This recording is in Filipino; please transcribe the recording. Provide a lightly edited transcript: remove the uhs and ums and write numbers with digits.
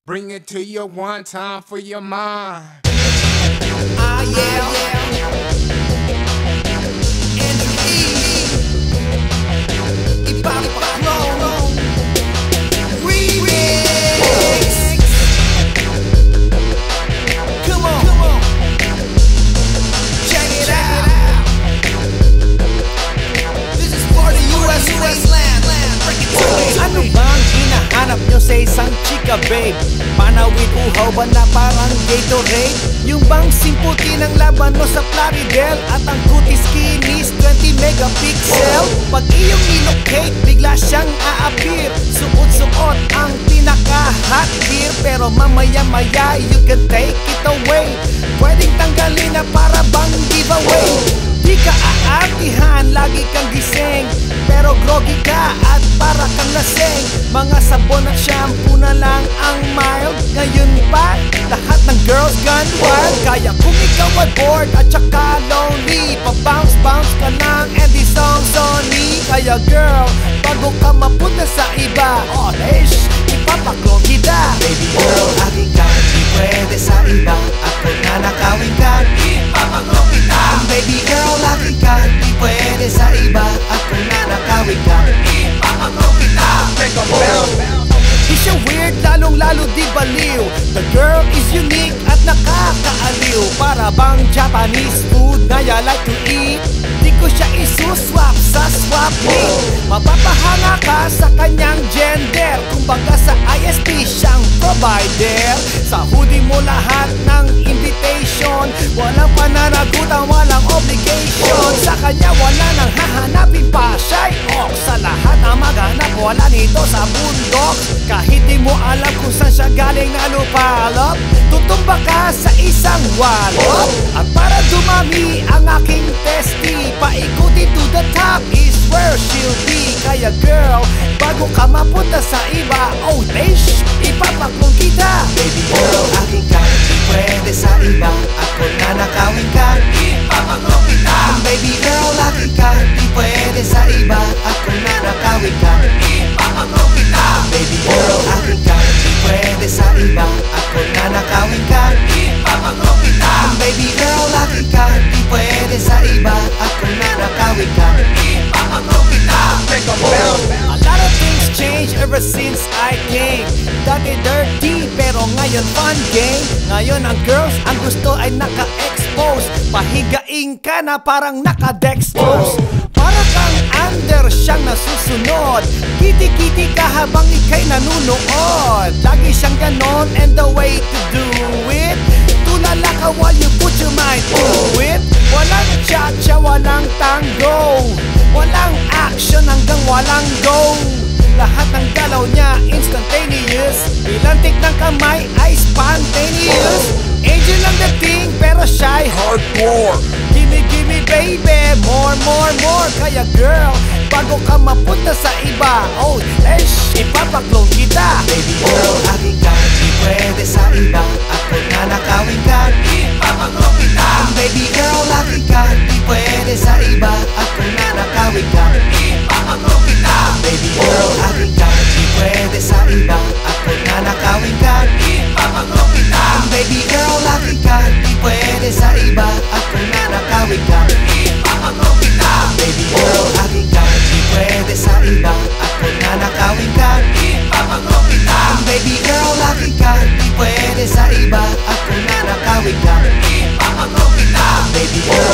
Bring it to you one time for your mind. Ah, yeah. Ipapaklo Remix. Come on. Check it out. This is for the US land. Break it to me. Ano bang hinahanap nyo sa isang chika, babe? Panawid uhaw ba na parang Gatorade? Yung bang simputi ng laban mo sa Plaridel? At ang kutis kinis 20 megapixel? Pag iyong nilocate, bigla siyang a-appear. Suot-suot ang pinaka-hot gear. Pero mamaya-maya, you can take it away. Pwedeng tanggalin na para bang giveaway. Di ka aartihan, lagi kang gising, pero groggy ka at para kang lasing. Mga sabon at shampoo na lang ang mild. Ngayon pa, lahat ng girls gone wild. Kaya kung ikaw ay bored at saka lonely, pa-bounce-bounce ka lang and the song's on me. Kaya girl, bago ka mapunta sa iba, honest, ipapaklong kita. Baby girl, aking ka, di pwede sa iba. Ako na nakawin ka, ipapaklong kita. Baby girl, aking ka, di pwede sa iba. Ako na nakawin ka, ipapaklong kita. Make 'em bounce. Di siya weird, lalong-lalo di baliw. The girl is unique at nakakaaliw. Para bang Japanese food na you like to eat. Di ko siya isuswap sa swap meet. Mapapahanga ka sa kanyang gender. Kumbaga sa ISP siyang provider. Sa hoodie mo lahat ng invitation. Walang pananagutan, walang obligation. Sa kanya wala nang hahanapin pa. Siya'y ok sa lahat na maghanap. Wala nito sa bundok. Kahit di mo alam kung saan siya galing na lupalop, tutumba ka sa isang walop. At para dumami ang aking testy, paikuti to the top is where she'll be. Kaya girl, bago ka mapunta sa iba, oh ish, ipapaklong kita. Baby girl, aking ka, di pwede sa iba. Ako na nakawin ka, ipapaklong kita. Baby girl, aking ka, di pwede sa iba. Ako na nakawin ka, ipapaklong kita. Baby girl, aking ka, di pwede sa iba. Ako na nakawin ka, ipapaklong kita. Baby girl, aking ka, di pwede sa iba. Ako na nakawin ka, ipapaklong kita. Make 'em bounce. A lot of things change ever since I came. Dati dirty, pero ngayon fun game. Ngayon ang girls, ang gusto ay naka-expose. Pahigain ka na parang naka-dextrose. Para kang under siyang nasusunod. Kiti-kiti ka habang ika'y nanunood. Lagi siyang ganon and the way to do it, tulala ka while you put your mind to it. Walang cha-cha, walang tango, walang action hanggang walang go. Lahat ng galaw niya instantaneous. Pilantik ng kamay ay spontaneous. Angel ang dating pero shy hardcore. Gimme baby, more. Kaya girl, bago ka mapunta sa iba, oh ish, ipapaklong kita. Baby girl, aking ka, di pwede sa iba. Ako na nakawin ka, ipapaklong kita. Baby girl, aking ka, di pwede sa iba. Ako na nakawin ka, ipapaklong kita. Baby girl, aking ka, di pwede sa iba. Ako na nakawin ka, ipapaklong kita. Baby girl, aking ka, di pwede sa iba. Ako na nakawin ka, ipapaklong kita. Baby girl, aking ka, di pwede sa iba. Ako na nakawin ka, ipapaklong kita. Baby girl, aking ka, di pwede sa iba. Ako na nakawin ka, ipapaklong kita. Baby girl,